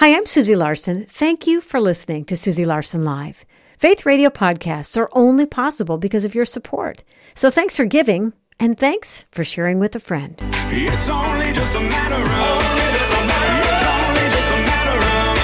Hi, I'm Susie Larson. Thank you for listening to Susie Larson Live. Faith Radio podcasts are only possible because of your support. So thanks for giving, and thanks for sharing with a friend. It's only just a matter of, it's only just a matter of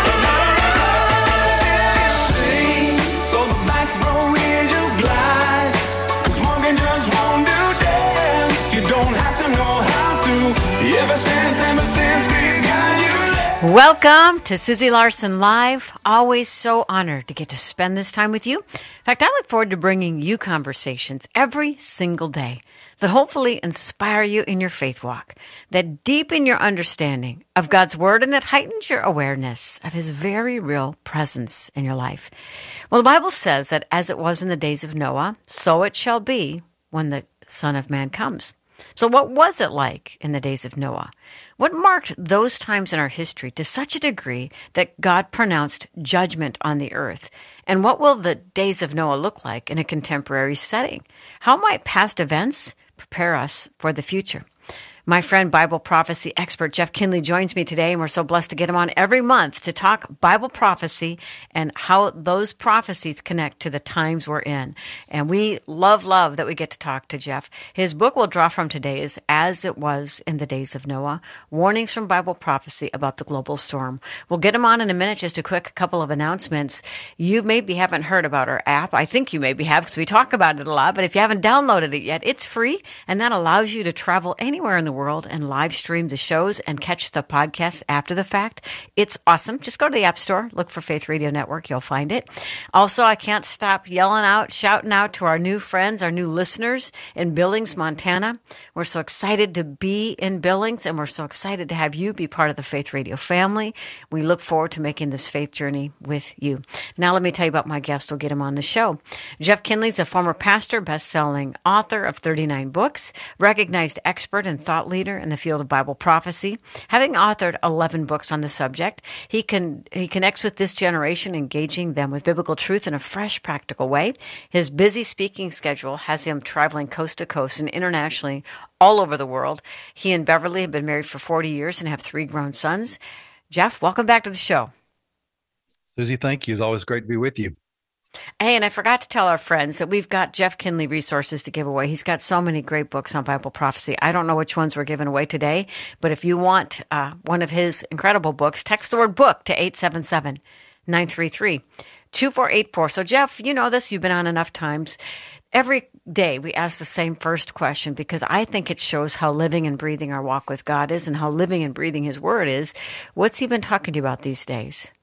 time. Sing, so the back row is you glide, 'cause walking just won't do dance. You don't have to know how to, ever since God's got you. Welcome to Susie Larson Live. Always so honored to get to spend this time with you. In fact, I look forward to bringing you conversations every single day that hopefully inspire you in your faith walk, that deepen your understanding of God's Word, and that heightens your awareness of His very real presence in your life. Well, the Bible says that as it was in the days of Noah, so it shall be when the Son of Man comes. So what was it like in the days of Noah? What marked those times in our history to such a degree that God pronounced judgment on the earth? And what will the days of Noah look like in a contemporary setting? How might past events prepare us for the future? My friend, Bible prophecy expert Jeff Kinley joins me today, and we're so blessed to get him on every month to talk Bible prophecy and how those prophecies connect to the times we're in. And we love that we get to talk to Jeff. His book we'll draw from today is As It Was in the Days of Noah, Warnings from Bible Prophecy About the Global Storm. We'll get him on in a minute. Just a quick couple of announcements. You maybe haven't heard about our app. I think you maybe have, because we talk about it a lot. But if you haven't downloaded it yet, it's free, and that allows you to travel anywhere in the world and live stream the shows and catch the podcasts after the fact. It's awesome. Just go to the App Store, look for Faith Radio Network. You'll find it. Also, I can't stop shouting out to our new friends, our new listeners in Billings, Montana. We're so excited to be in Billings, and we're so excited to have you be part of the Faith Radio family. We look forward to making this faith journey with you. Now, let me tell you about my guest. We'll get him on the show. Jeff Kinley is a former pastor, best-selling author of 39 books, recognized expert and thought leader in the field of Bible prophecy. Having authored 11 books on the subject, he connects with this generation, engaging them with biblical truth in a fresh, practical way. His busy speaking schedule has him traveling coast to coast and internationally all over the world. He and Beverly have been married for 40 years and have 3 grown sons. Jeff, welcome back to the show. Susie, thank you. It's always great to be with you. Hey, and I forgot to tell our friends that we've got Jeff Kinley resources to give away. He's got so many great books on Bible prophecy. I don't know which ones we're giving away today, but if you want one of his incredible books, text the word book to 877-933-2484. So, Jeff, you know this. You've been on enough times. Every day we ask the same first question, because I think it shows how living and breathing our walk with God is and how living and breathing His Word is. What's He been talking to you about these days?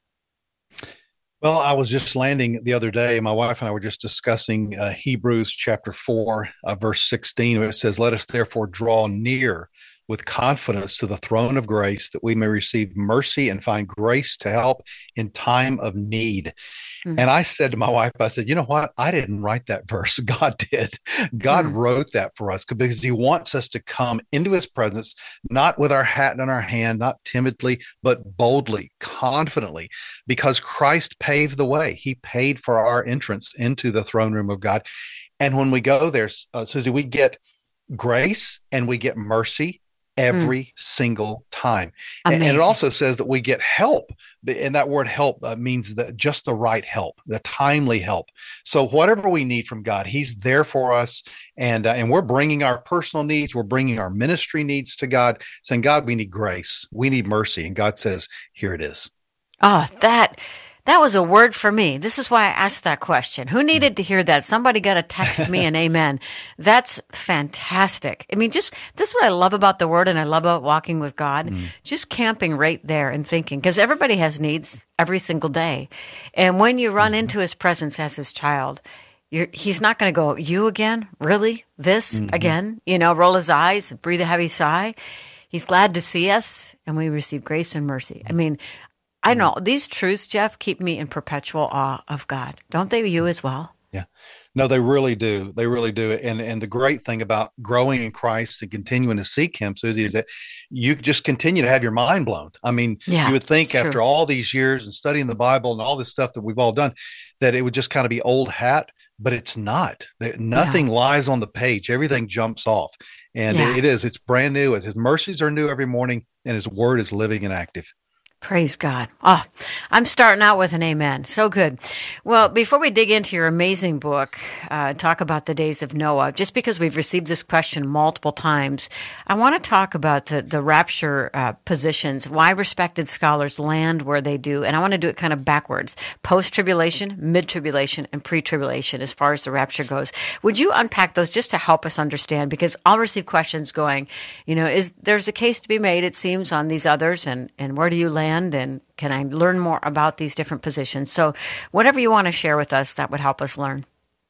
Well, I was just landing the other day. My wife and I were just discussing Hebrews chapter 4, verse 16, where it says, "Let us therefore draw near with confidence to the throne of grace, that we may receive mercy and find grace to help in time of need." Mm-hmm. And I said to my wife, I said, you know what? I didn't write that verse. God did. God wrote that for us, because He wants us to come into His presence, not with our hat in our hand, not timidly, but boldly, confidently, because Christ paved the way. He paid for our entrance into the throne room of God. And when we go there, Susie, we get grace and we get mercy every single time. And it also says that we get help. And that word help means that just the right help, the timely help. So whatever we need from God, He's there for us. And we're bringing our personal needs, we're bringing our ministry needs to God, saying, God, we need grace, we need mercy. And God says, here it is. Oh, that was a word for me. This is why I asked that question. Who needed to hear that? Somebody got to text me an amen. That's fantastic. I mean, this is what I love about the Word, and I love about walking with God. Just camping right there and thinking, because everybody has needs every single day. And when you run into His presence as His child, He's not going to go, you again? Really? This again? Roll His eyes, breathe a heavy sigh. He's glad to see us, and we receive grace and mercy. I mean, I know these truths, Jeff, keep me in perpetual awe of God. Don't they, you as well? Yeah. No, they really do. They really do. And the great thing about growing in Christ and continuing to seek Him, Susie, is that you just continue to have your mind blown. I mean, you would think after all these years and studying the Bible and all this stuff that we've all done, that it would just kind of be old hat, but it's not. Nothing lies on the page. Everything jumps off. And it's brand new. His mercies are new every morning, and His Word is living and active. Praise God. Oh, I'm starting out with an amen. So good. Well, before we dig into your amazing book, talk about the days of Noah, just because we've received this question multiple times, I want to talk about the rapture positions, why respected scholars land where they do. And I want to do it kind of backwards, post-tribulation, mid-tribulation, and pre-tribulation as far as the rapture goes. Would you unpack those just to help us understand? Because I'll receive questions going, there's a case to be made, it seems, on these others, and where do you land? And can I learn more about these different positions? So whatever you want to share with us, that would help us learn.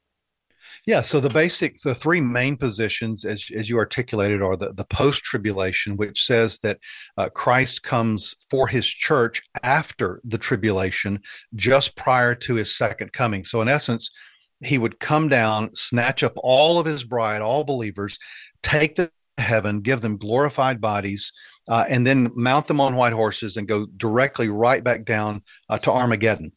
Yeah, so the three main positions, as you articulated, are the post-tribulation, which says that Christ comes for his church after the tribulation, just prior to his second coming. So in essence, he would come down, snatch up all of his bride, all believers, take them to heaven, give them glorified bodies, and then mount them on white horses and go directly right back down to Armageddon,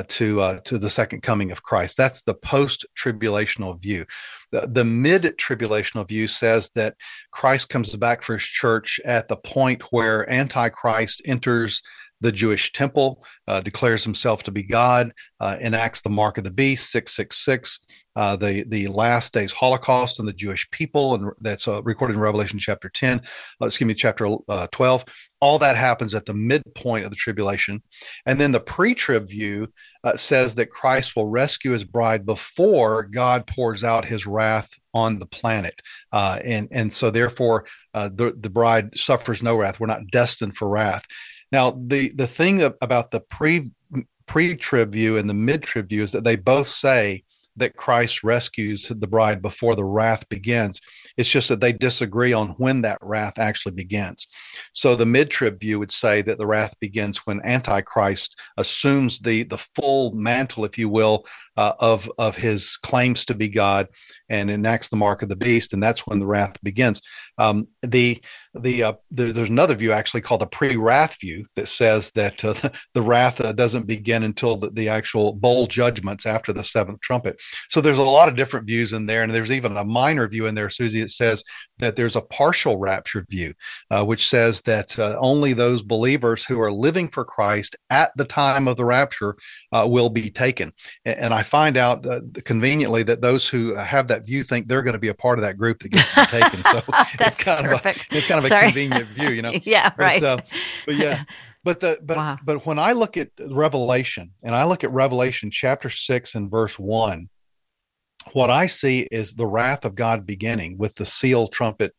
to the second coming of Christ. That's the post-tribulational view. The mid-tribulational view says that Christ comes back for his church at the point where Antichrist enters the Jewish temple, declares himself to be God, enacts the mark of the beast, 666, the last days Holocaust on the Jewish people, and that's recorded in Revelation chapter 10, chapter 12. All that happens at the midpoint of the tribulation. And then the pre-trib view says that Christ will rescue his bride before God pours out his wrath on the planet. And so therefore, the bride suffers no wrath. We're not destined for wrath. Now, the thing about the pre-trib view and the mid-trib view is that they both say that Christ rescues the bride before the wrath begins. It's just that they disagree on when that wrath actually begins. So the mid-trib view would say that the wrath begins when Antichrist assumes the full mantle, if you will, of his claims to be God and enacts the mark of the beast, and that's when the wrath begins. There's another view actually called the pre-wrath view that says that the wrath doesn't begin until the actual bowl judgments after the seventh trumpet. So there's a lot of different views in there, and there's even a minor view in there, Susie, that says that there's a partial rapture view, which says that only those believers who are living for Christ at the time of the rapture will be taken. And I find out conveniently that those who have that view think they're going to be a part of that group that gets to be taken. So that's it's kind perfect. of a convenient view, Yeah, right. But yeah. But when I look at Revelation, and I look at Revelation chapter 6 and verse 1, what I see is the wrath of God beginning with the seal trumpet,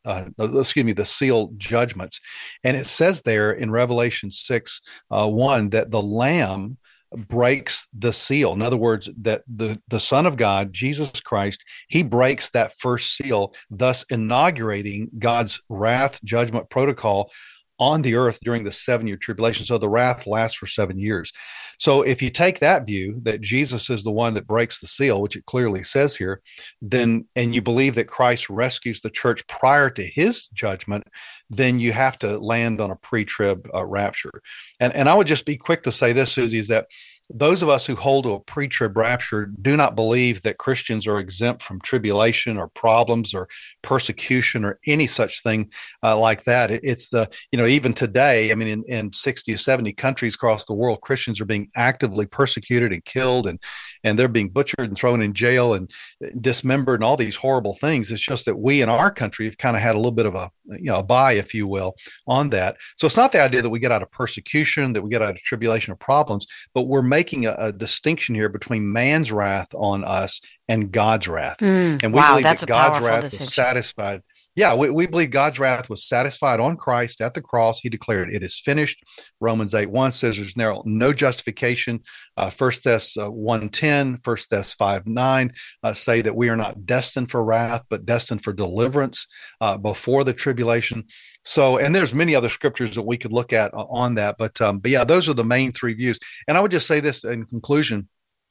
the seal judgments. And it says there in Revelation 6, 1, that the Lamb breaks the seal. In other words, that the Son of God, Jesus Christ, he breaks that first seal, thus inaugurating God's wrath judgment protocol on the earth during the 7-year tribulation. So the wrath lasts for 7 years. So if you take that view that Jesus is the one that breaks the seal, which it clearly says here, then, and you believe that Christ rescues the church prior to his judgment, then you have to land on a pre-trib rapture. And I would just be quick to say this, Susie, is that those of us who hold to a pre-trib rapture do not believe that Christians are exempt from tribulation or problems or persecution or any such thing like that. It's even today, I mean, in 60 or 70 countries across the world, Christians are being actively persecuted and killed, and they're being butchered and thrown in jail and dismembered and all these horrible things. It's just that we in our country have kind of had a little bit of a buy, if you will, on that. So it's not the idea that we get out of persecution, that we get out of tribulation or problems, but we're making a distinction here between man's wrath on us and God's wrath. And we believe that God's wrath was satisfied. Yeah, we believe God's wrath was satisfied on Christ at the cross. He declared, "It is finished." Romans 8:1 says there's now no justification. 1 Thess 1:10, 1 Thess 5:9 say that we are not destined for wrath, but destined for deliverance before the tribulation. So, and there's many other scriptures that we could look at on that. But yeah, those are the main three views. And I would just say this in conclusion,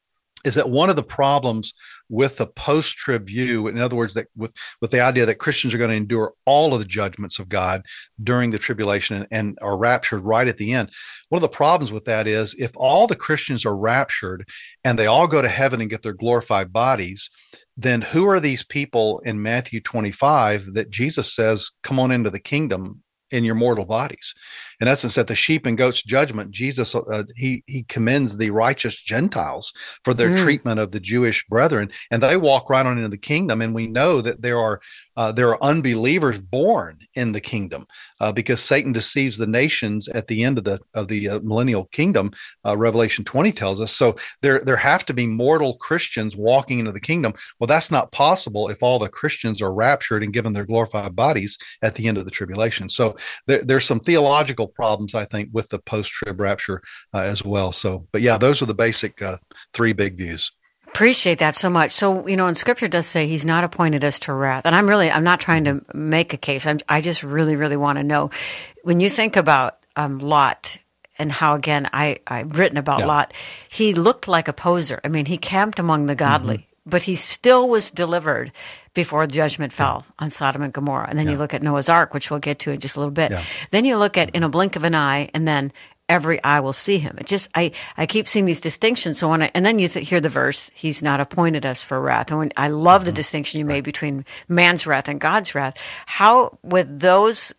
is that one of the problems with the post-trib view, in other words, that with the idea that Christians are going to endure all of the judgments of God during the tribulation and are raptured right at the end. One of the problems with that is if all the Christians are raptured and they all go to heaven and get their glorified bodies, then who are these people in Matthew 25 that Jesus says, "Come on into the kingdom in your mortal bodies"? in essence, at the sheep and goats judgment, Jesus, he commends the righteous Gentiles for their treatment of the Jewish brethren, and they walk right on into the kingdom. And we know that there are unbelievers born in the kingdom because Satan deceives the nations at the end of the millennial kingdom. Revelation 20 tells us. So there have to be mortal Christians walking into the kingdom. Well, that's not possible if all the Christians are raptured and given their glorified bodies at the end of the tribulation. So there's some theological problems, I think, with the post-trib rapture as well. So, but yeah, those are the basic three big views. Appreciate that so much. So, and Scripture does say He's not appointed us to wrath. And I'm not trying to make a case. I just really, really want to know. When you think about Lot and how, again, I've written about Lot, he looked like a poser. I mean, he camped among the godly, but he still was delivered before judgment fell on Sodom and Gomorrah. And then you look at Noah's Ark, which we'll get to in just a little bit. Yeah. Then you look at in a blink of an eye, and then every eye will see him. It just, I keep seeing these distinctions. So and then you hear the verse, He's not appointed us for wrath. And I love the distinction you made between man's wrath and God's wrath. How, with those,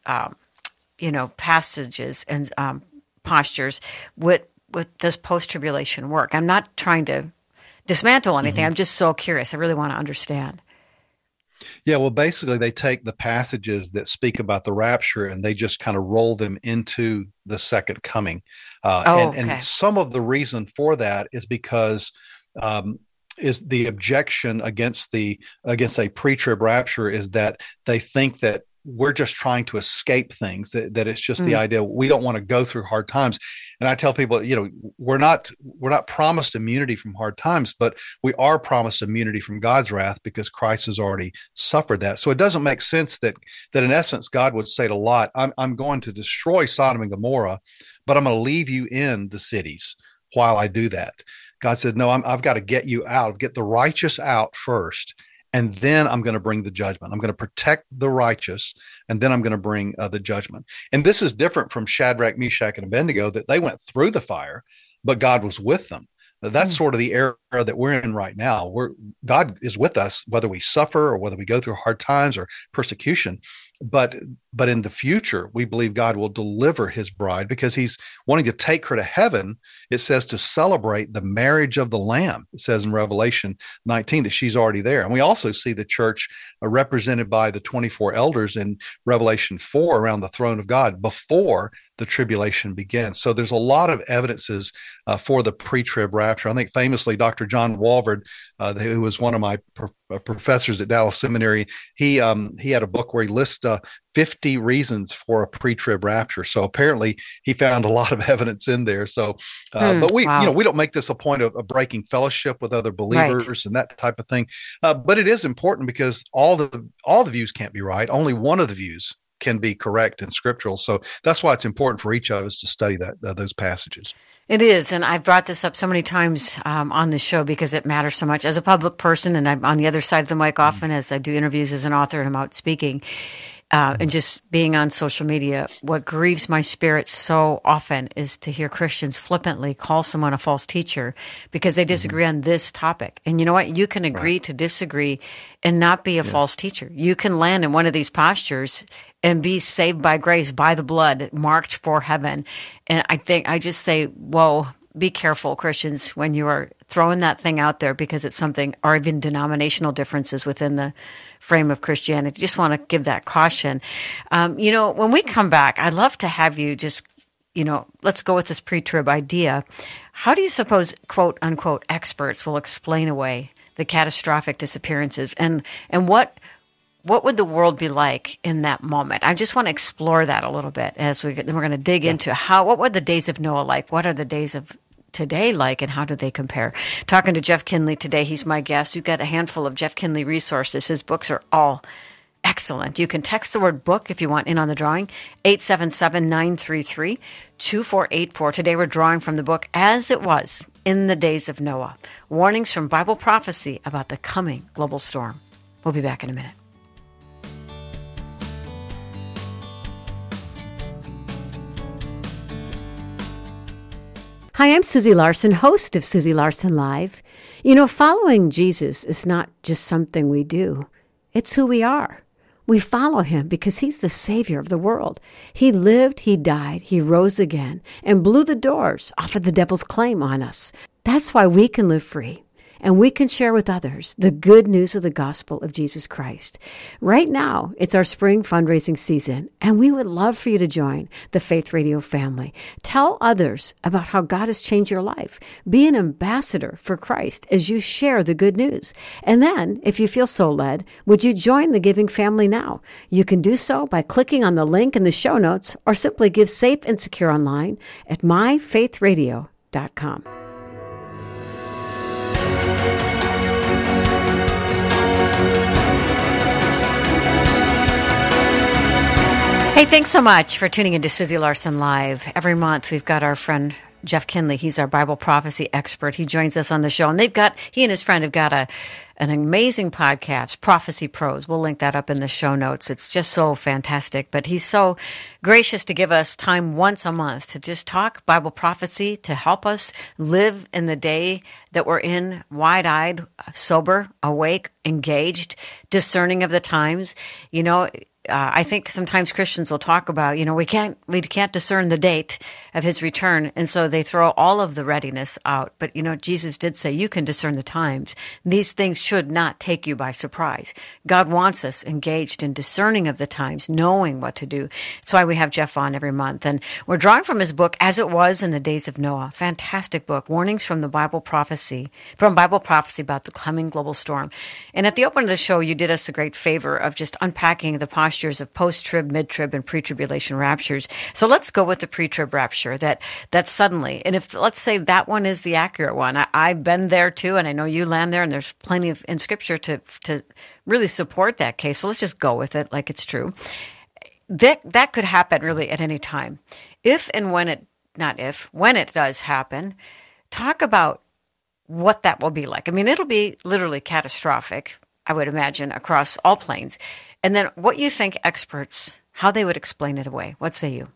passages and postures, what does post-tribulation work? I'm not trying to dismantle anything. I'm just so curious. I really want to understand. Yeah, well, basically, they take the passages that speak about the rapture and they just kind of roll them into the second coming. And some of the reason for that is because is the objection against a pre-trib rapture is that they think that we're just trying to escape things, that it's just the idea we don't want to go through hard times. And I tell people, we're not promised immunity from hard times, but we are promised immunity from God's wrath because Christ has already suffered that. So it doesn't make sense that in essence, God would say to Lot, I'm going to destroy Sodom and Gomorrah, but I'm going to leave you in the cities while I do that. God said, no, I've got to get you out, get the righteous out first. And then I'm going to bring the judgment. I'm going to protect the righteous, and then I'm going to bring the judgment. And this is different from Shadrach, Meshach, and Abednego, that they went through the fire, but God was with them. That's sort of the era that we're in right now. God is with us, whether we suffer or whether we go through hard times or persecution. But in the future, we believe God will deliver His bride because He's wanting to take her to heaven. It says to celebrate the marriage of the Lamb. It says in Revelation 19 that she's already there. And we also see the church represented by the 24 elders in Revelation 4 around the throne of God before the tribulation begins. So there's a lot of evidences for the pre-trib rapture. I think famously Dr. John Walvoord, who was one of my professors at Dallas Seminary, he had a book where he lists 50 reasons for a pre-trib rapture. So apparently he found a lot of evidence in there. So, but we don't make this a point of breaking fellowship with other believers and that type of thing. But it is important because all the views can't be right. Only one of the views can be correct and scriptural. So that's why it's important for each of us to study those passages. It is, and I've brought this up so many times on the show because it matters so much. As a public person, and I'm on the other side of the mic often as I do interviews as an author and I'm out speaking, and just being on social media, what grieves my spirit so often is to hear Christians flippantly call someone a false teacher because they disagree on this topic. And you know what? You can agree to disagree and not be a false teacher. You can land in one of these postures and be saved by grace, by the blood, marked for heaven. And I just say, whoa, be careful, Christians, when you are throwing that thing out there because it's something, or even denominational differences within the frame of Christianity. Just want to give that caution. When we come back, I'd love to have you just, let's go with this pre-trib idea. How do you suppose, quote unquote, experts will explain away the catastrophic disappearances and what would the world be like in that moment? I just want to explore that a little bit as we're going to dig into what were the days of Noah like? What are the days of today like, and how do they compare? Talking to Jeff Kinley today. He's my guest. You've got a handful of Jeff Kinley resources. His books are all excellent. You can text the word book if you want in on the drawing, 877-933-2484. Today we're drawing from the book As It Was in the Days of Noah, warnings from Bible prophecy about the coming global storm. We'll be back in a minute. Hi, I'm Susie Larson, host of Susie Larson Live. Following Jesus is not just something we do. It's who we are. We follow him because he's the Savior of the world. He lived, he died, he rose again, and blew the doors off of the devil's claim on us. That's why we can live free, and we can share with others the good news of the gospel of Jesus Christ. Right now, it's our spring fundraising season, and we would love for you to join the Faith Radio family. Tell others about how God has changed your life. Be an ambassador for Christ as you share the good news. And then, if you feel so led, would you join the giving family now? You can do so by clicking on the link in the show notes, or simply give safe and secure online at myfaithradio.com. Hey, thanks so much for tuning into Susie Larson Live. Every month we've got our friend Jeff Kinley. He's our Bible prophecy expert. He joins us on the show, and he and his friend have got an amazing podcast, Prophecy Pros. We'll link that up in the show notes. It's just so fantastic. But he's so gracious to give us time once a month to just talk Bible prophecy, to help us live in the day that we're in, wide-eyed, sober, awake, engaged, discerning of the times. You know, I think sometimes Christians will talk about, we can't discern the date of his return. And so they throw all of the readiness out. But, Jesus did say you can discern the times. These things should not take you by surprise. God wants us engaged in discerning of the times, knowing what to do. That's why we have Jeff on every month. And we're drawing from his book, As It Was in the Days of Noah. Fantastic book, Warnings from Bible prophecy about the coming global storm. And at the open of the show, you did us a great favor of just unpacking the postures of post-trib, mid-trib, and pre-tribulation raptures. So let's go with the pre-trib rapture, that suddenly, and if let's say that one is the accurate one, I've been there too, and I know you land there, and there's plenty of in Scripture to really support that case. So let's just go with it like it's true. That could happen really at any time. When it does happen, talk about what that will be like. I mean, it'll be literally catastrophic, I would imagine, across all planes. And then what you think experts, how they would explain it away. What say you?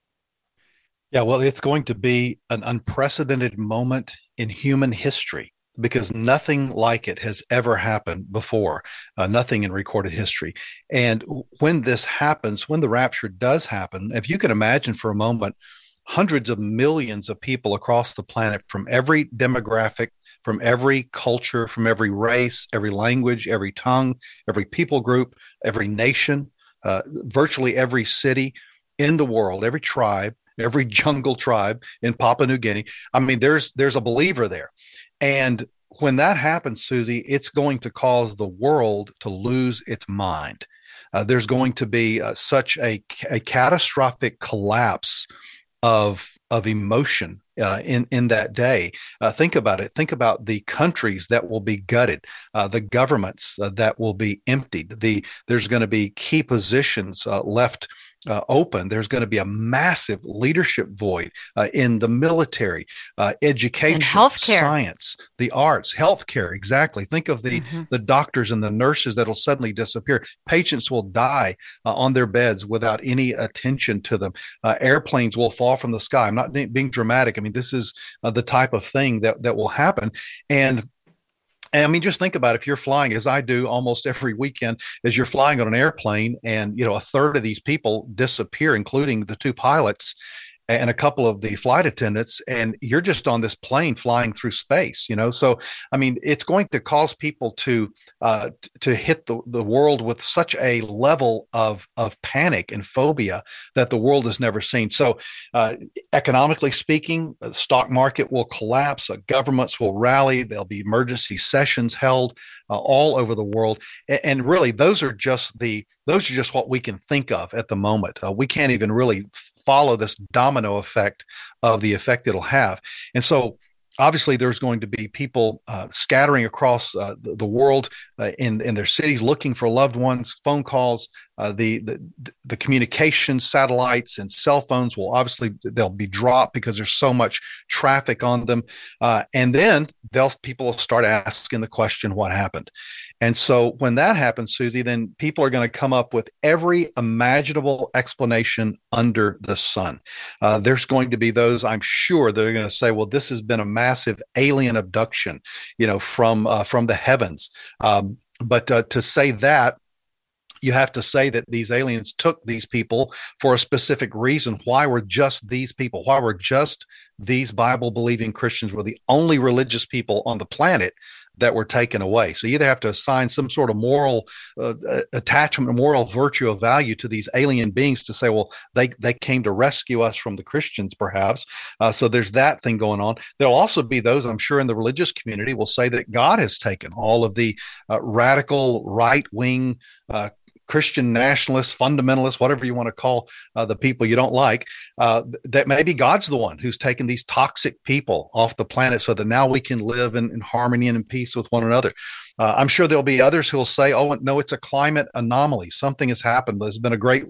Yeah, well, it's going to be an unprecedented moment in human history because nothing like it has ever happened before, nothing in recorded history. And when this happens, when the rapture does happen, if you can imagine for a moment, hundreds of millions of people across the planet from every demographic, from every culture, from every race, every language, every tongue, every people group, every nation, virtually every city in the world, every tribe, every jungle tribe in Papua New Guinea. I mean, there's a believer there. And when that happens, Susie, it's going to cause the world to lose its mind. There's going to be such a catastrophic collapse of emotion in that day. Think about it. Think about the countries that will be gutted, the governments that will be emptied. There's going to be key positions left open. There's going to be a massive leadership void in the military, education, and healthcare, science, the arts, healthcare. Exactly. Think of the doctors and the nurses that will suddenly disappear. Patients will die on their beds without any attention to them. Airplanes will fall from the sky. I'm not being dramatic. I mean, this is the type of thing that will happen. And I mean, just think about if you're flying, as I do almost every weekend, as you're flying on an airplane and, a third of these people disappear, including the two pilots and a couple of the flight attendants, and you're just on this plane flying through space, So, I mean, it's going to cause people to hit the world with such a level of panic and phobia that the world has never seen. So, economically speaking, the stock market will collapse, governments will rally, there'll be emergency sessions held all over the world, and really, those are just what we can think of at the moment. We can't even really follow this domino effect of the effect it'll have. And so obviously there's going to be people scattering across the world in their cities looking for loved ones, phone calls, the communication satellites and cell phones they'll be dropped because there's so much traffic on them. And then people will start asking the question, what happened? And so when that happens, Susie, then people are going to come up with every imaginable explanation under the sun. There's going to be those, I'm sure, that are going to say, well, this has been a massive alien abduction, from the heavens. But to say that, you have to say that these aliens took these people for a specific reason. Why were just these people? Why were just these Bible-believing Christians were the only religious people on the planet that were taken away? So you either have to assign some sort of moral attachment, moral virtue of value to these alien beings to say, well, they came to rescue us from the Christians, perhaps. So there's that thing going on. There'll also be those, I'm sure, in the religious community will say that God has taken all of the radical right-wing Christian nationalists, fundamentalists, whatever you want to call the people you don't like, that maybe God's the one who's taken these toxic people off the planet so that now we can live in harmony and in peace with one another. I'm sure there'll be others who will say, oh, no, it's a climate anomaly. Something has happened. There's been a great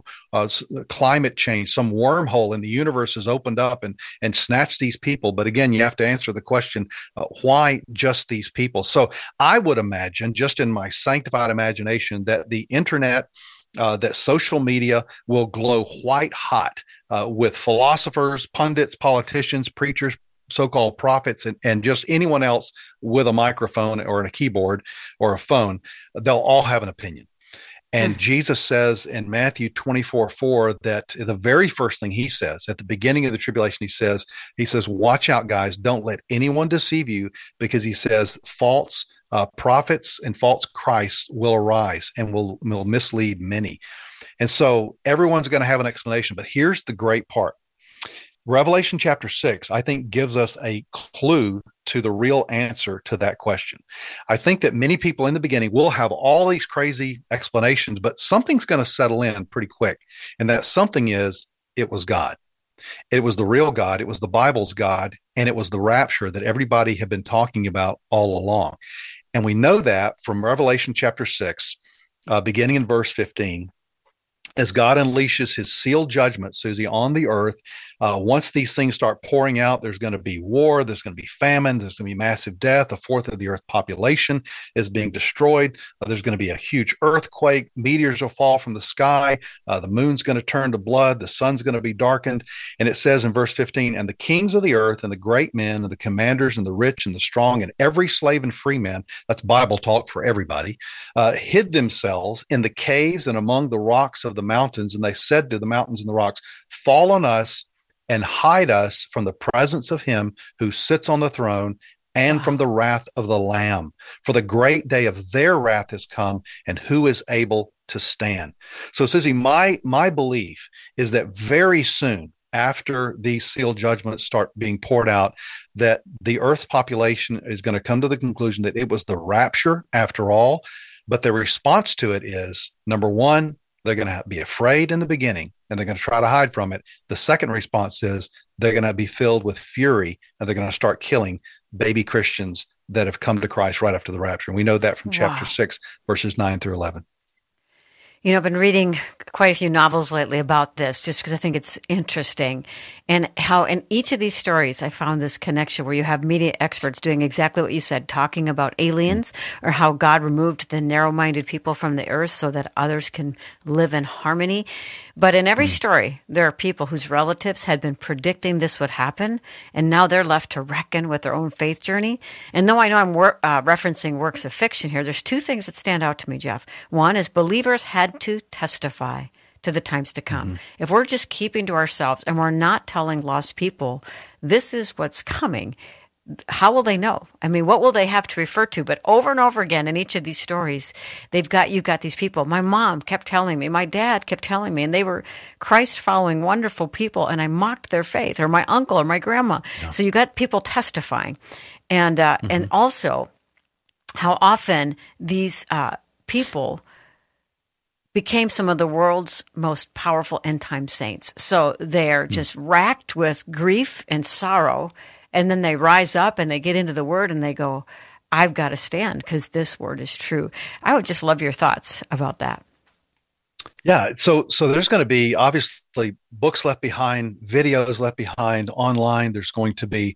climate change. Some wormhole in the universe has opened up and snatched these people. But again, you have to answer the question, why just these people? So I would imagine, just in my sanctified imagination, that the internet, that social media will glow white hot with philosophers, pundits, politicians, preachers, so-called prophets, and just anyone else with a microphone or a keyboard or a phone. They'll all have an opinion. And Jesus says in Matthew 24:4 that the very first thing he says at the beginning of the tribulation, he says, watch out, guys, don't let anyone deceive you, because he says false prophets and false Christs will arise and will mislead many. And so everyone's going to have an explanation. But here's the great part. Revelation chapter 6, I think, gives us a clue to the real answer to that question. I think that many people in the beginning will have all these crazy explanations, but something's going to settle in pretty quick. And that something is, it was God. It was the real God. It was the Bible's God. And it was the rapture that everybody had been talking about all along. And we know that from Revelation chapter 6, beginning in verse 15, as God unleashes his sealed judgment, Susie, on the earth. Once these things start pouring out, there's going to be war, there's going to be famine, there's going to be massive death. A fourth of the earth's population is being destroyed. There's going to be a huge earthquake. Meteors will fall from the sky. The moon's going to turn to blood. The sun's going to be darkened. And it says in verse 15, and the kings of the earth and the great men and the commanders and the rich and the strong and every slave and free man, that's Bible talk for everybody, hid themselves in the caves and among the rocks of the mountains. And they said to the mountains and the rocks, fall on us and hide us from the presence of him who sits on the throne and from the wrath of the Lamb. For the great day of their wrath has come, and who is able to stand? So, Susie, my belief is that very soon after these sealed judgments start being poured out, that the earth's population is going to come to the conclusion that it was the rapture after all. But the response to it is, number one, they're going to be afraid in the beginning, and they're going to try to hide from it. The second response is they're going to be filled with fury, and they're going to start killing baby Christians that have come to Christ right after the rapture. And we know that from chapter 6, verses 9 through 11. You know, I've been reading quite a few novels lately about this, just because I think it's interesting, and how in each of these stories I found this connection where you have media experts doing exactly what you said, talking about aliens or how God removed the narrow-minded people from the earth so that others can live in harmony. But in every story, there are people whose relatives had been predicting this would happen, and now they're left to reckon with their own faith journey. And though I know I'm referencing works of fiction here, there's two things that stand out to me, Jeff. One is believers had to testify to the times to come. If we're just keeping to ourselves and we're not telling lost people, this is what's coming, how will they know? I mean, what will they have to refer to? But over and over again in each of these stories, you've got these people. My mom kept telling me, my dad kept telling me, and they were Christ-following, wonderful people, and I mocked their faith, or my uncle or my grandma. Yeah. So you got people testifying. And and also how often these people became some of the world's most powerful end-time saints. So they're just racked with grief and sorrow, and then they rise up and they get into the Word and they go, I've got to stand because this Word is true. I would just love your thoughts about that. Yeah, so there's going to be obviously books left behind, videos left behind online. There's going to be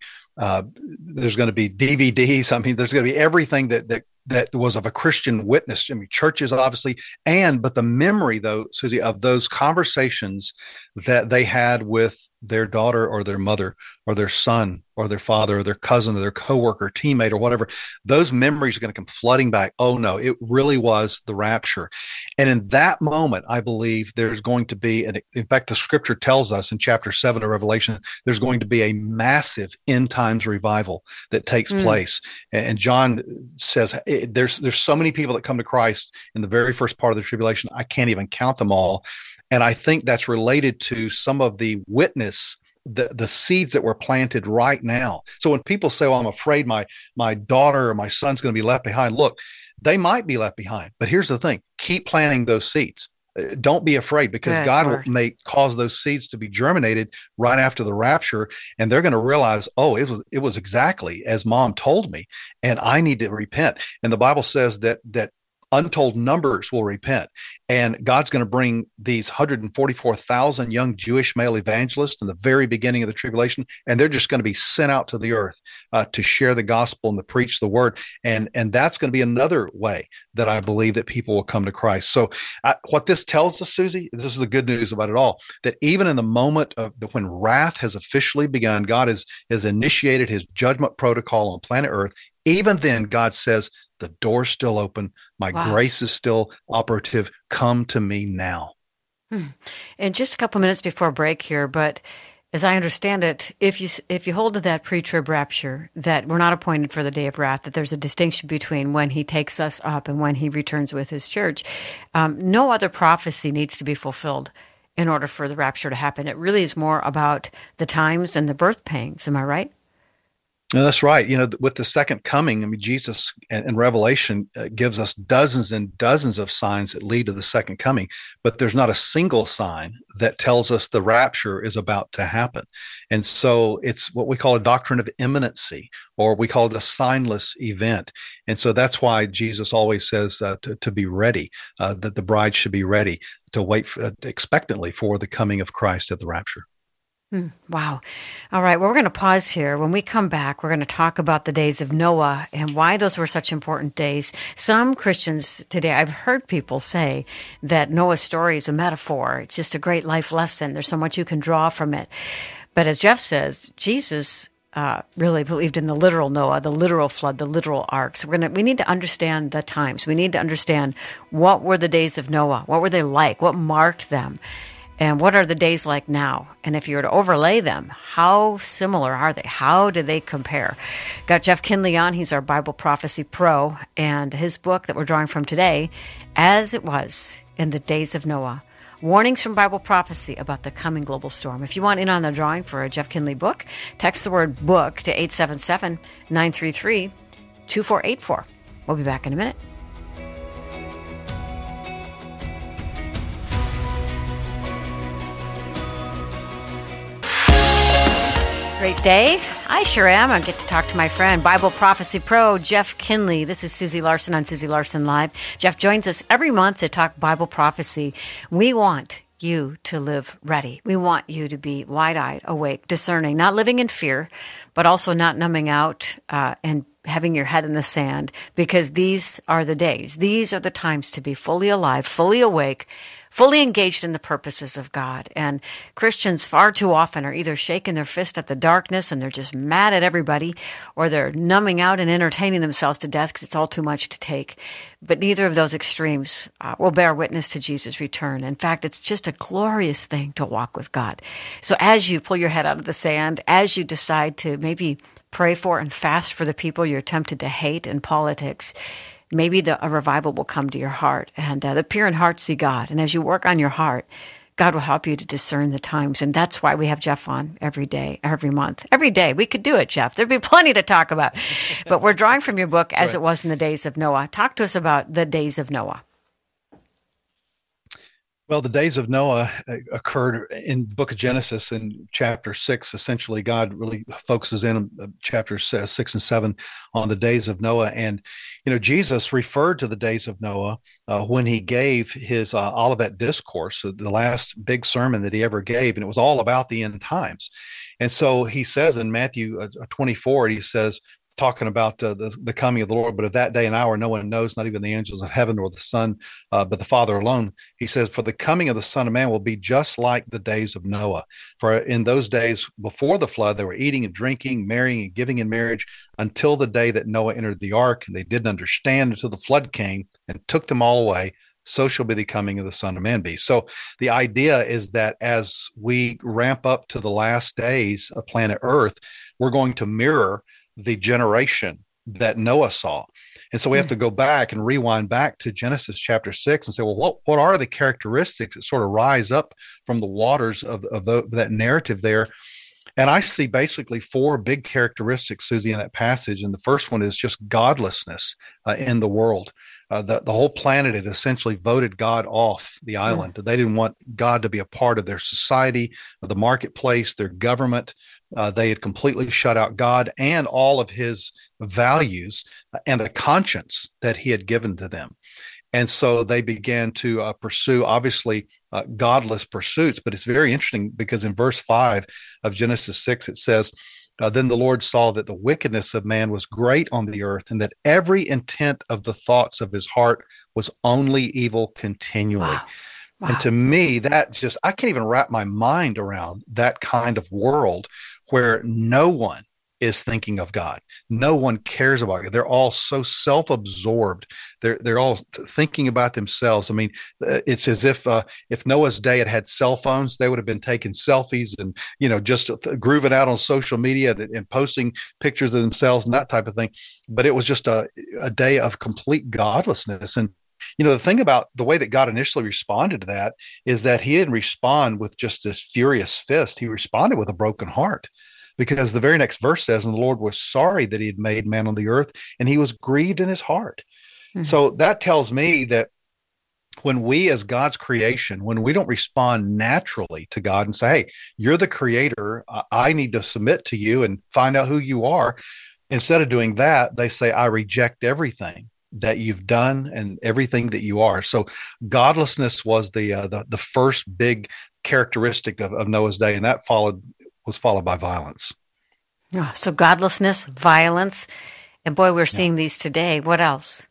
DVDs. I mean, there's going to be everything that was of a Christian witness. I mean, churches obviously, but the memory though, Susie, of those conversations that they had with their daughter or their mother or their son or their father or their cousin or their coworker, teammate or whatever, those memories are going to come flooding back. Oh no, it really was the rapture. And in that moment, I believe there's going to be, and in fact, the scripture tells us in chapter 7 of Revelation, there's going to be a massive end times revival that takes place. And John says there's so many people that come to Christ in the very first part of the tribulation, I can't even count them all. And I think that's related to some of the witness, the seeds that were planted right now. So when people say, well, I'm afraid my daughter or my son's going to be left behind, look, they might be left behind. But here's the thing, keep planting those seeds. Don't be afraid, because God will cause those seeds to be germinated right after the rapture. And they're going to realize, oh, it was exactly as mom told me, and I need to repent. And the Bible says that untold numbers will repent. And God's going to bring these 144,000 young Jewish male evangelists in the very beginning of the tribulation, and they're just going to be sent out to the earth to share the gospel and to preach the word. And that's going to be another way that I believe that people will come to Christ. So what this tells us, Susie, this is the good news about it all, that even in the moment of when wrath has officially begun, God has initiated his judgment protocol on planet earth. Even then, God says, the door's still open. My grace is still operative. Come to me now. And just a couple minutes before break here, but as I understand it, if you hold to that pre-trib rapture, that we're not appointed for the day of wrath, that there's a distinction between when he takes us up and when he returns with his church, no other prophecy needs to be fulfilled in order for the rapture to happen. It really is more about the times and the birth pangs. Am I right? No, that's right. With the second coming, I mean, Jesus in Revelation gives us dozens and dozens of signs that lead to the second coming, but there's not a single sign that tells us the rapture is about to happen. And so it's what we call a doctrine of imminency, or we call it a signless event. And so that's why Jesus always says to be ready, that the bride should be ready to wait expectantly for the coming of Christ at the rapture. Wow. All right. Well, we're going to pause here. When we come back, we're going to talk about the days of Noah and why those were such important days. Some Christians today, I've heard people say that Noah's story is a metaphor. It's just a great life lesson. There's so much you can draw from it. But as Jeff says, Jesus really believed in the literal Noah, the literal flood, the literal ark. So we need to understand the times. We need to understand what were the days of Noah? What were they like? What marked them? And what are the days like now? And if you were to overlay them, how similar are they? How do they compare? Got Jeff Kinley on. He's our Bible Prophecy Pro. And his book that we're drawing from today, As It Was in the Days of Noah, Warnings from Bible Prophecy about the Coming Global Storm. If you want in on the drawing for a Jeff Kinley book, text the word book to 877-933-2484. We'll be back in a minute. Great day. I sure am. I get to talk to my friend, Bible Prophecy Pro, Jeff Kinley. This is Susie Larson on Susie Larson Live. Jeff joins us every month to talk Bible prophecy. We want you to live ready. We want you to be wide-eyed, awake, discerning, not living in fear, but also not numbing out and having your head in the sand, because these are the days. These are the times to be fully alive, fully awake, fully engaged in the purposes of God. And Christians far too often are either shaking their fist at the darkness and they're just mad at everybody, or they're numbing out and entertaining themselves to death because it's all too much to take. But neither of those extremes will bear witness to Jesus' return. In fact, it's just a glorious thing to walk with God. So as you pull your head out of the sand, as you decide to maybe pray for and fast for the people you're tempted to hate in politics, maybe a revival will come to your heart. And the pure in heart see God. And as you work on your heart, God will help you to discern the times. And that's why we have Jeff on every day, every month. Every day. We could do it, Jeff. There'd be plenty to talk about. But we're drawing from your book, As It Was in the Days of Noah. Talk to us about the days of Noah. Well, the days of Noah occurred in the book of Genesis in chapter 6. Essentially, God really focuses in chapters 6 and 7 on the days of Noah. And, Jesus referred to the days of Noah when he gave his Olivet Discourse, the last big sermon that he ever gave. And it was all about the end times. And so he says in Matthew 24, he says, talking about the coming of the Lord. But of that day and hour, no one knows, not even the angels of heaven or the Son, but the Father alone. He says, for the coming of the Son of Man will be just like the days of Noah. For in those days before the flood, they were eating and drinking, marrying and giving in marriage until the day that Noah entered the ark. And they didn't understand until the flood came and took them all away. So shall be the coming of the Son of Man be. So the idea is that as we ramp up to the last days of planet Earth, we're going to mirror the generation that Noah saw. And so we have to go back and rewind back to Genesis chapter 6 and say, well, what are the characteristics that sort of rise up from the waters of that narrative there? And I see basically four big characteristics, Susie, in that passage. And the first one is just godlessness in the world. The whole planet had essentially voted God off the island. They didn't want God to be a part of their society, the marketplace, their government. They had completely shut out God and all of his values and the conscience that he had given to them. And so they began to pursue, obviously, godless pursuits. But it's very interesting because in verse 5 of Genesis 6, it says, then the Lord saw that the wickedness of man was great on the earth, and that every intent of the thoughts of his heart was only evil continually. Wow. Wow. And to me, that just, I can't even wrap my mind around that kind of world where no one is thinking of God. No one cares about it. They're all so self-absorbed. They're all thinking about themselves. I mean, it's as if Noah's day had cell phones, they would have been taking selfies and, just grooving out on social media and posting pictures of themselves and that type of thing. But it was just a day of complete godlessness. And the thing about the way that God initially responded to that is that he didn't respond with just this furious fist. He responded with a broken heart. Because the very next verse says, and the Lord was sorry that he had made man on the earth, and he was grieved in his heart. Mm-hmm. So that tells me that when we, as God's creation, when we don't respond naturally to God and say, hey, you're the creator, I need to submit to you and find out who you are. Instead of doing that, they say, I reject everything that you've done and everything that you are. So godlessness was the first big characteristic of Noah's day, and that was followed by violence. Oh, so godlessness, violence, and boy, we're seeing these today. What else?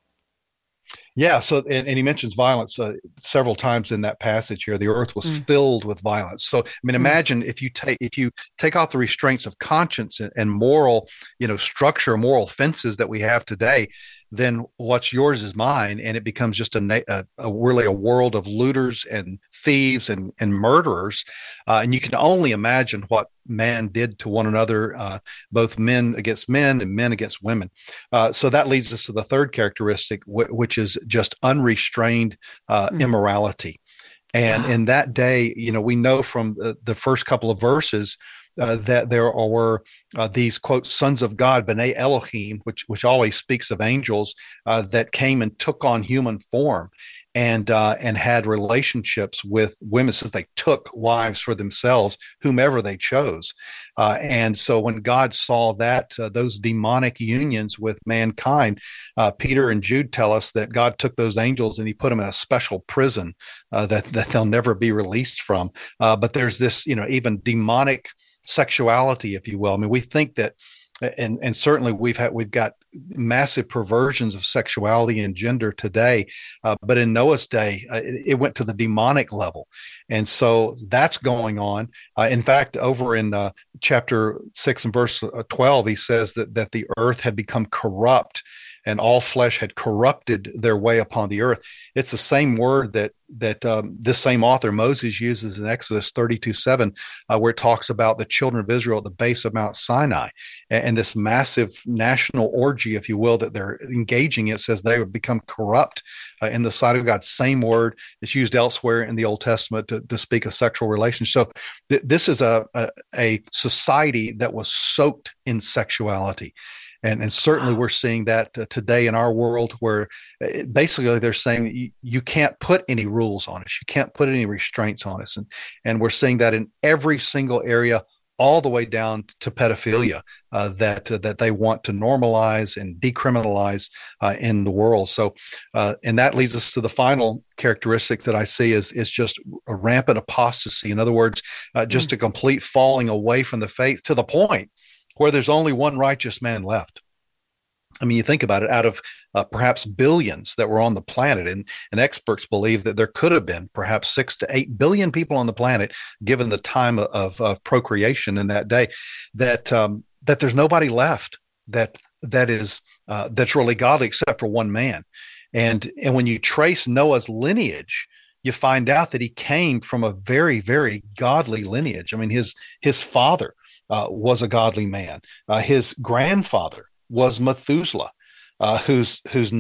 Yeah. So, and he mentions violence several times in that passage here. The earth was filled with violence. So, I mean, imagine if you take off the restraints of conscience and moral, structure, moral fences that we have today, then what's yours is mine, and it becomes just really a world of looters and thieves and murderers. And you can only imagine what man did to one another, both men against men and men against women. So that leads us to the third characteristic, which is just unrestrained immorality. And in that day, we know from the first couple of verses that there were these, quote, sons of God, B'nai Elohim, which always speaks of angels, that came and took on human form and had relationships with women, since they took wives for themselves, whomever they chose. And so when God saw that, those demonic unions with mankind, Peter and Jude tell us that God took those angels and he put them in a special prison that they'll never be released from. But there's this, even demonic sexuality, if you will. I mean, we think that, and certainly we've got massive perversions of sexuality and gender today, but in Noah's day, it went to the demonic level, and so that's going on. In fact, over in chapter 6 and verse 12, he says that the earth had become corrupt, and all flesh had corrupted their way upon the earth. It's the same word that this same author, Moses, uses in Exodus 32:7, where it talks about the children of Israel at the base of Mount Sinai, and this massive national orgy, if you will, that they're engaging in. It says they would become corrupt in the sight of God. Same word is used elsewhere in the Old Testament to speak of sexual relations. So this is a society that was soaked in sexuality. And certainly we're seeing that today in our world, where basically they're saying you can't put any rules on us. You can't put any restraints on us. And we're seeing that in every single area, all the way down to pedophilia, that they want to normalize and decriminalize in the world. So, and that leads us to the final characteristic that I see is just a rampant apostasy. In other words, just a complete falling away from the faith, to the point where there's only one righteous man left. I mean, you think about it, out of perhaps billions that were on the planet, and experts believe that there could have been perhaps 6 to 8 billion people on the planet, given the time of procreation in that day, that there's nobody left that's really godly except for one man. And when you trace Noah's lineage, you find out that he came from a very, very godly lineage. I mean, his father was a godly man. His grandfather was Methuselah, whose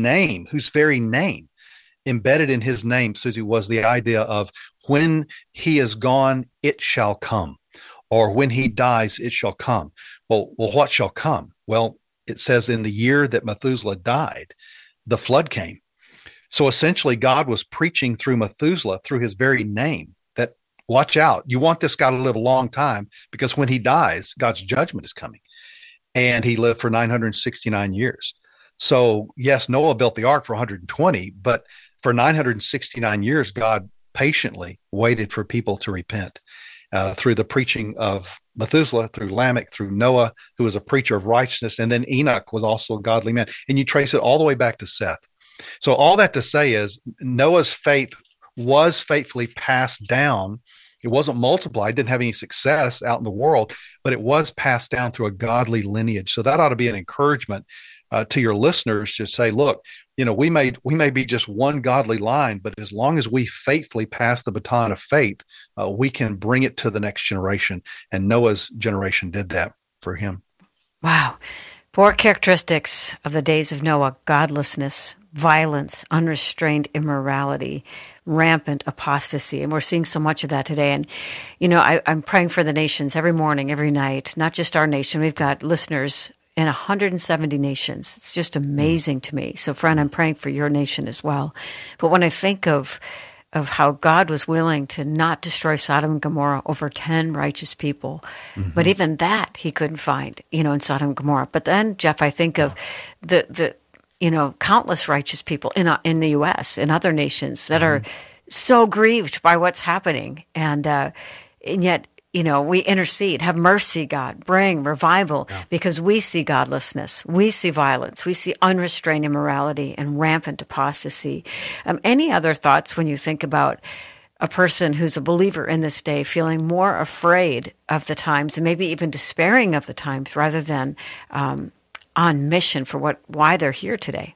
very name, embedded in his name, Susie, was the idea of when he is gone, it shall come, or when he dies, it shall come. Well, what shall come? Well, it says in the year that Methuselah died, the flood came. So essentially, God was preaching through Methuselah, through his very name, that watch out. You want this guy to live a long time, because when he dies, God's judgment is coming. And he lived for 969 years. So yes, Noah built the ark for 120, but for 969 years, God patiently waited for people to repent through the preaching of Methuselah, through Lamech, through Noah, who was a preacher of righteousness. And then Enoch was also a godly man. And you trace it all the way back to Seth. So all that to say is Noah's faith was faithfully passed down. It wasn't multiplied, didn't have any success out in the world, but it was passed down through a godly lineage. So that ought to be an encouragement to your listeners to say, look, we may be just one godly line, but as long as we faithfully pass the baton of faith, we can bring it to the next generation. And Noah's generation did that for him. Wow. 4 characteristics of the days of Noah: godlessness, violence, unrestrained immorality, rampant apostasy. And we're seeing so much of that today. And, I'm praying for the nations every morning, every night, not just our nation. We've got listeners in 170 nations. It's just amazing to me. So, friend, I'm praying for your nation as well. But when I think of how God was willing to not destroy Sodom and Gomorrah over 10 righteous people, but even that he couldn't find, in Sodom and Gomorrah. But then, Jeff, I think of the countless righteous people in the U.S. and other nations that are so grieved by what's happening. And yet, we intercede. Have mercy, God. Bring revival, because we see godlessness. We see violence. We see unrestrained immorality and rampant apostasy. Any other thoughts when you think about a person who's a believer in this day feeling more afraid of the times and maybe even despairing of the times rather than on mission for why they're here today?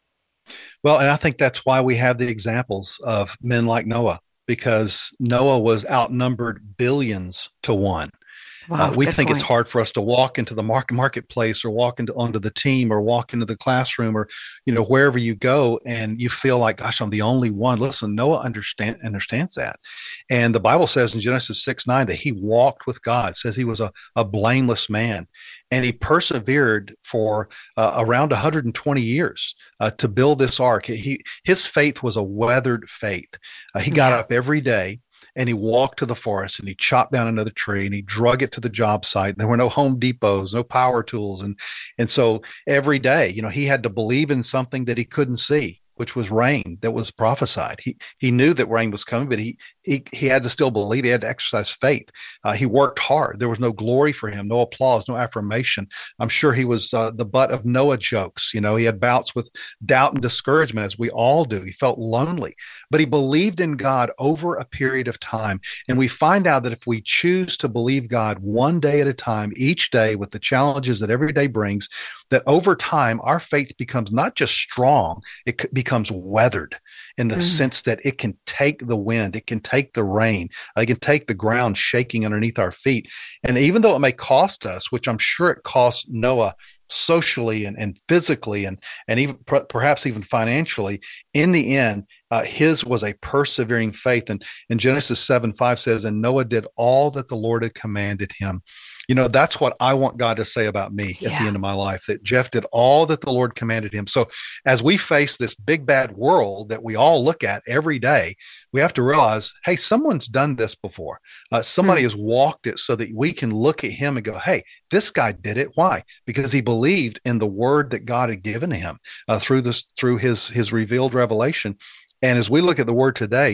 Well, and I think that's why we have the examples of men like Noah, because Noah was outnumbered billions to one. Wow, we think point. It's hard for us to walk into the marketplace or walk onto the team or walk into the classroom or, wherever you go and you feel like, gosh, I'm the only one. Listen, Noah understands that. And the Bible says in Genesis 6:9 that he walked with God. It says he was a blameless man. And he persevered for around 120 years to build this ark. His faith was a weathered faith. He got up every day and he walked to the forest and he chopped down another tree and he drug it to the job site. There were no Home Depots, no power tools. And so every day, he had to believe in something that he couldn't see, which was rain that was prophesied. He knew that rain was coming, but he had to still believe. He had to exercise faith. He worked hard. There was no glory for him, no applause, no affirmation. I'm sure he was the butt of Noah jokes. He had bouts with doubt and discouragement, as we all do. He felt lonely, but he believed in God over a period of time. And we find out that if we choose to believe God one day at a time, each day with the challenges that every day brings, that over time, our faith becomes not just strong, it becomes weathered in the sense that it can take the wind, it can take the rain, it can take the ground shaking underneath our feet. And even though it may cost us, which I'm sure it cost Noah socially and physically and even perhaps even financially, in the end, his was a persevering faith. And Genesis 7:5 says, and Noah did all that the Lord had commanded him. That's what I want God to say about me at the end of my life, that Jeff did all that the Lord commanded him. So as we face this big, bad world that we all look at every day, we have to realize, hey, someone's done this before. Somebody has walked it so that we can look at him and go, hey, this guy did it. Why? Because he believed in the word that God had given him through his revealed revelation. And as we look at the word today,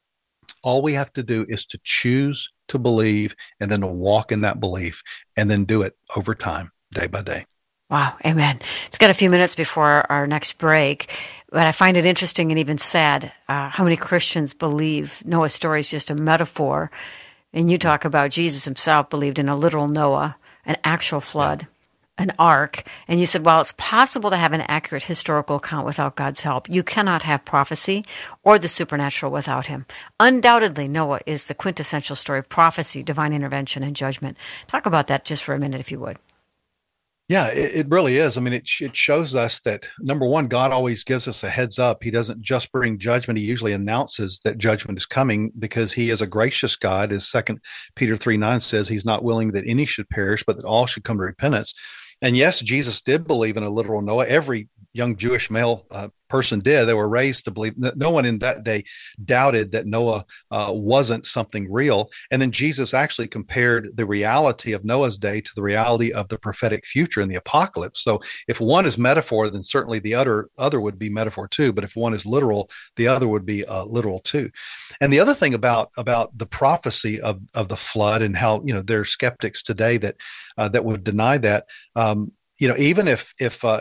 all we have to do is to choose to believe and then to walk in that belief and then do it over time, day by day. Wow, amen. It's got a few minutes before our next break, but I find it interesting and even sad how many Christians believe Noah's story is just a metaphor. And you talk about Jesus himself believed in a literal Noah, an actual flood, an ark. And you said, well, it's possible to have an accurate historical account without God's help. You cannot have prophecy or the supernatural without him. Undoubtedly, Noah is the quintessential story of prophecy, divine intervention, and judgment. Talk about that just for a minute, if you would. Yeah, it really is. I mean, it shows us that, number one, God always gives us a heads up. He doesn't just bring judgment. He usually announces that judgment is coming because he is a gracious God. As 2 Peter 3:9 says, he's not willing that any should perish, but that all should come to repentance. And yes, Jesus did believe in a literal Noah. Every young Jewish male person did. They were raised to believe. No one in that day doubted that Noah wasn't something real. And then Jesus actually compared the reality of Noah's day to the reality of the prophetic future in the apocalypse. So if one is metaphor, then certainly the other would be metaphor too. But if one is literal, the other would be literal too. And the other thing about the prophecy of the flood, and how, there are skeptics today that would deny that. Even if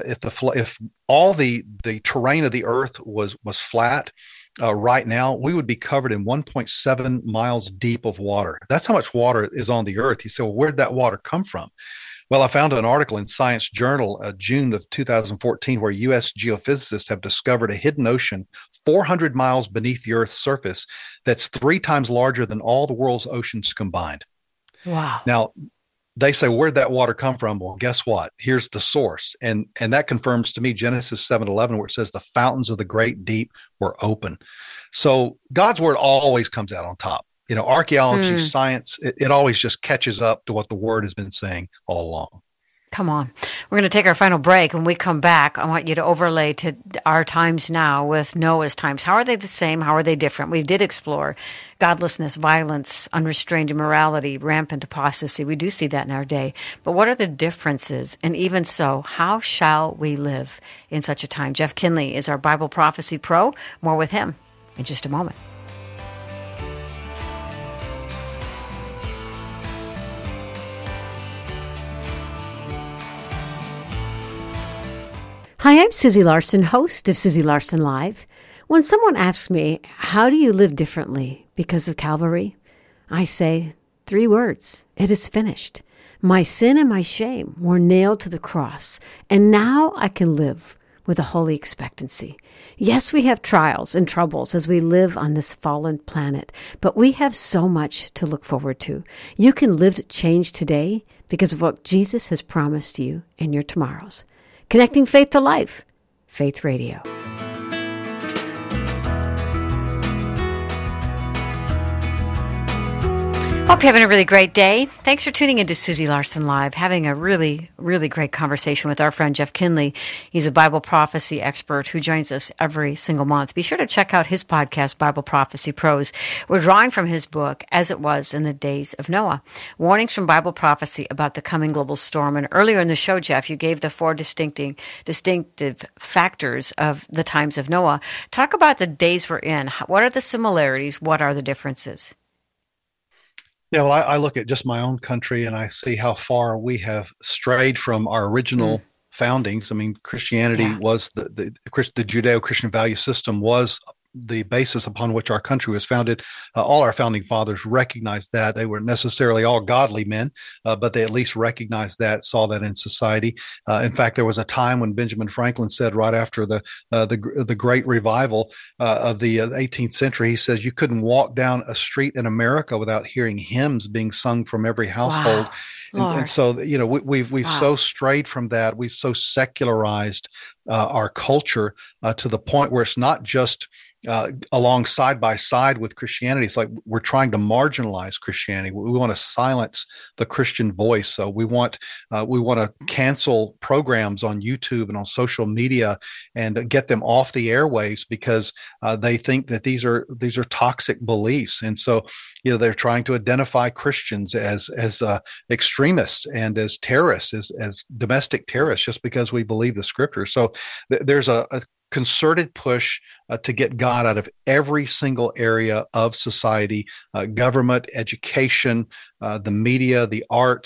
all the terrain of the earth was flat, right now we would be covered in 1.7 miles deep of water. That's how much water is on the earth. You say, well, where'd that water come from? Well, I found an article in Science Journal, June of 2014, where U.S. geophysicists have discovered a hidden ocean 400 miles beneath the Earth's surface that's 3 times larger than all the world's oceans combined. Wow. Now, they say, where'd that water come from? Well, guess what? Here's the source. And that confirms to me Genesis 7:11, where it says the fountains of the great deep were open. So God's word always comes out on top. Archaeology, science, it always just catches up to what the word has been saying all along. Come on. We're going to take our final break. When we come back, I want you to overlay to our times now with Noah's times. How are they the same? How are they different? We did explore godlessness, violence, unrestrained immorality, rampant apostasy. We do see that in our day. But what are the differences? And even so, how shall we live in such a time? Jeff Kinley is our Bible Prophecy Pro. More with him in just a moment. Hi, I'm Susie Larson, host of Susie Larson Live. When someone asks me, how do you live differently because of Calvary? I say 3 words. It is finished. My sin and my shame were nailed to the cross, and now I can live with a holy expectancy. Yes, we have trials and troubles as we live on this fallen planet, but we have so much to look forward to. You can live to change today because of what Jesus has promised you in your tomorrows. Connecting faith to life. Faith Radio. Hope you're having a really great day. Thanks for tuning into Susie Larson Live, having a really, really great conversation with our friend Jeff Kinley. He's a Bible prophecy expert who joins us every single month. Be sure to check out his podcast, Bible Prophecy Pros. We're drawing from his book, As It Was in the Days of Noah, warnings from Bible prophecy about the coming global storm. And earlier in the show, Jeff, you gave the 4 distinctive factors of the times of Noah. Talk about the days we're in. What are the similarities? What are the differences? Yeah, well, I look at just my own country and I see how far we have strayed from our original foundings. I mean, Christianity was the Judeo-Christian value system was the basis upon which our country was founded. All our founding fathers recognized that. They weren't necessarily all godly men, but they at least recognized that, saw that in society. In fact, there was a time when Benjamin Franklin said, right after the great revival of the 18th century, he says you couldn't walk down a street in America without hearing hymns being sung from every household. Wow. And so, we've so strayed from that. We've so secularized our culture to the point where it's not just along side by side with Christianity. It's like we're trying to marginalize Christianity. We want to silence the Christian voice. So we want to cancel programs on YouTube and on social media and get them off the airwaves because they think that these are toxic beliefs. And so, they're trying to identify Christians as extremists and as terrorists, as domestic terrorists, just because we believe the scriptures. So there's a concerted push to get God out of every single area of society, government, education, the media, the arts,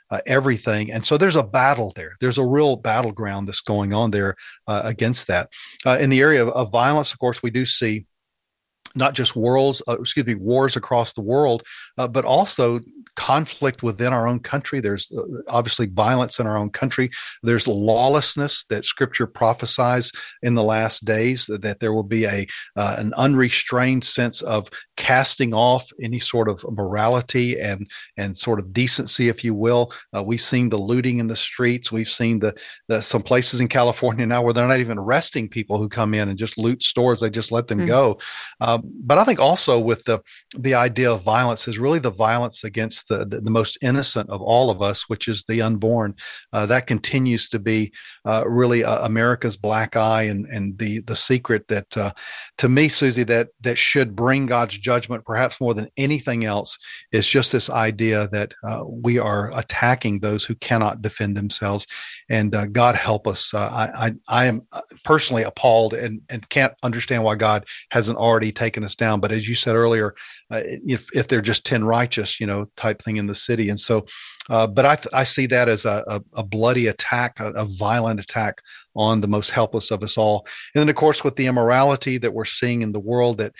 everything. And so there's a battle there. There's a real battleground that's going on there against that. In the area of violence, of course, we do see not just wars across the world, but also conflict within our own country. There's obviously violence in our own country. There's lawlessness that Scripture prophesies in the last days, that there will be an unrestrained sense of casting off any sort of morality and sort of decency, if you will. We've seen the looting in the streets. We've seen some places in California now where they're not even arresting people who come in and just loot stores. They just let them go. But I think also with the idea of violence is really the violence against the most innocent of all of us, which is the unborn. That continues to be really America's black eye and the secret that, to me, Susie, that should bring God's judgment, perhaps more than anything else, is just this idea that we are attacking those who cannot defend themselves. And God help us. I am personally appalled and can't understand why God hasn't already taken us down. But as you said earlier, if they're just 10 righteous, type thing in the city. And so, but I see that as a bloody attack, a violent attack on the most helpless of us all. And then, of course, with the immorality that we're seeing in the world, that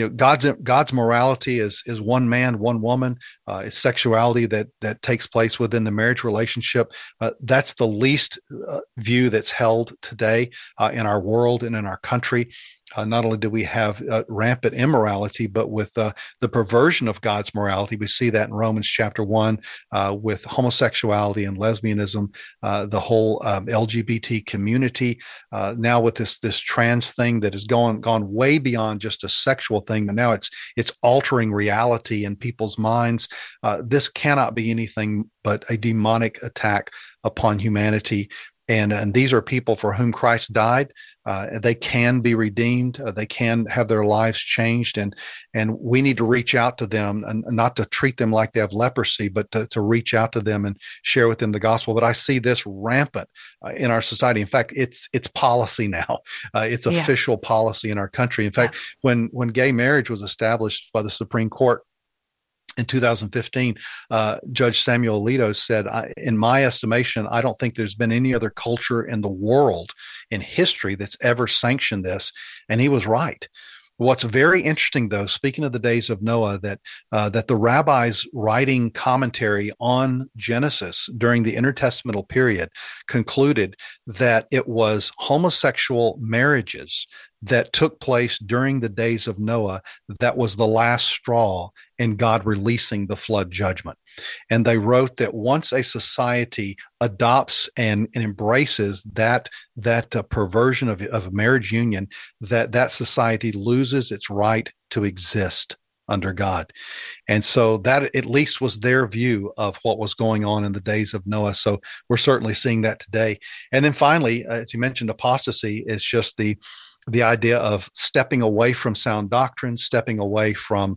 God's morality is one man, one woman. It's sexuality that takes place within the marriage relationship. That's the least view that's held today in our world and in our country. Not only do we have rampant immorality, but with the perversion of God's morality, we see that in Romans chapter 1 with homosexuality and lesbianism, the whole LGBT community. Now with this trans thing that has gone way beyond just a sexual thing, but now it's altering reality in people's minds. This cannot be anything but a demonic attack upon humanity. And these are people for whom Christ died. They can be redeemed. They can have their lives changed. And we need to reach out to them, and not to treat them like they have leprosy, but to reach out to them and share with them the gospel. But I see this rampant in our society. In fact, it's policy now. It's official policy in our country. In fact, when gay marriage was established by the Supreme Court in 2015, Judge Samuel Alito said, in my estimation, I don't think there's been any other culture in the world in history that's ever sanctioned this. And he was right. What's very interesting, though, speaking of the days of Noah, that the rabbis writing commentary on Genesis during the intertestamental period concluded that it was homosexual marriages that took place during the days of Noah that was the last straw in God releasing the flood judgment. And they wrote that once a society adopts and embraces that perversion of a marriage union, that society loses its right to exist under God. And so that at least was their view of what was going on in the days of Noah. So we're certainly seeing that today. And then finally, as you mentioned, apostasy is just the idea of stepping away from sound doctrine, stepping away from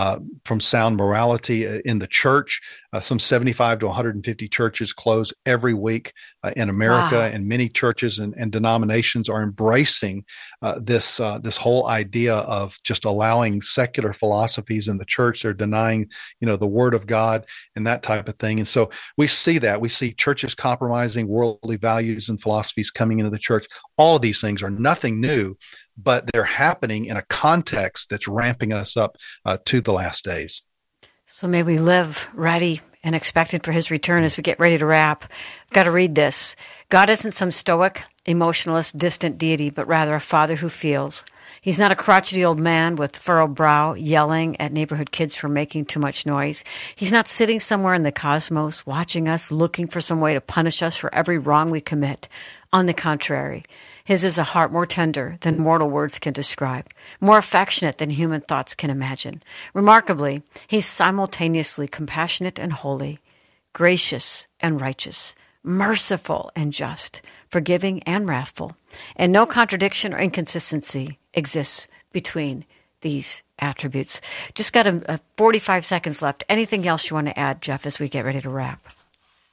sound morality in the church. Some 75 to 150 churches close every week in America, and many churches and denominations are embracing this whole idea of just allowing secular philosophies in the church. They're denying, the Word of God and that type of thing. And so we see that. We see churches compromising worldly values and philosophies coming into the church. All of these things are nothing new, but they're happening in a context that's ramping us up to the last days. So may we live ready and expectant for his return as we get ready to wrap. I've got to read this. God isn't some stoic, emotionless, distant deity, but rather a father who feels. He's not a crotchety old man with furrowed brow yelling at neighborhood kids for making too much noise. He's not sitting somewhere in the cosmos watching us, looking for some way to punish us for every wrong we commit. On the contrary, his is a heart more tender than mortal words can describe, more affectionate than human thoughts can imagine. Remarkably, he's simultaneously compassionate and holy, gracious and righteous, merciful and just, forgiving and wrathful, and no contradiction or inconsistency exists between these attributes. Just got a 45 seconds left. Anything else you want to add, Jeff, as we get ready to wrap?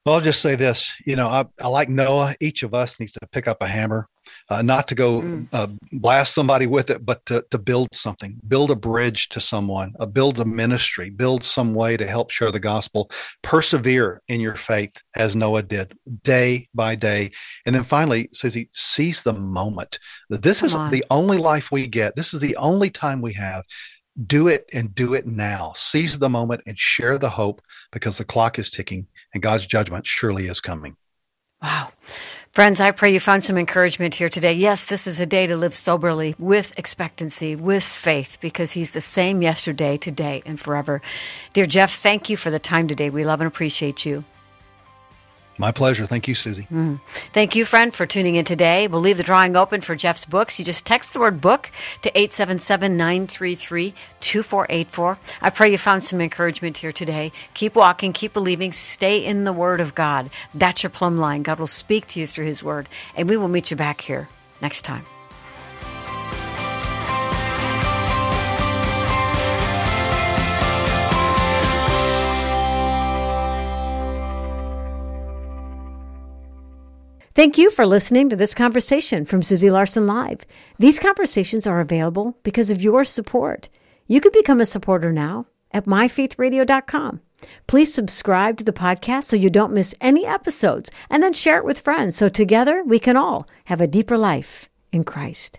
Well, I'll just say this. I like Noah. Each of us needs to pick up a hammer, not to go blast somebody with it, but to build something, build a bridge to someone, build a ministry, build some way to help share the gospel. Persevere in your faith as Noah did, day by day. And then finally, says he seize the moment. This is the only life we get. This is the only time we have. Do it and do it now. Seize the moment and share the hope, because the clock is ticking and God's judgment surely is coming. Wow. Friends, I pray you found some encouragement here today. Yes, this is a day to live soberly, with expectancy, with faith, because he's the same yesterday, today, and forever. Dear Jeff, thank you for the time today. We love and appreciate you. My pleasure. Thank you, Susie. Thank you, friend, for tuning in today. We'll leave the drawing open for Jeff's books. You just text the word book to 877-933-2484. I pray you found some encouragement here today. Keep walking, keep believing, stay in the Word of God. That's your plumb line. God will speak to you through His Word, and we will meet you back here next time. Thank you for listening to this conversation from Susie Larson Live. These conversations are available because of your support. You can become a supporter now at myfaithradio.com. Please subscribe to the podcast so you don't miss any episodes, and then share it with friends so together we can all have a deeper life in Christ.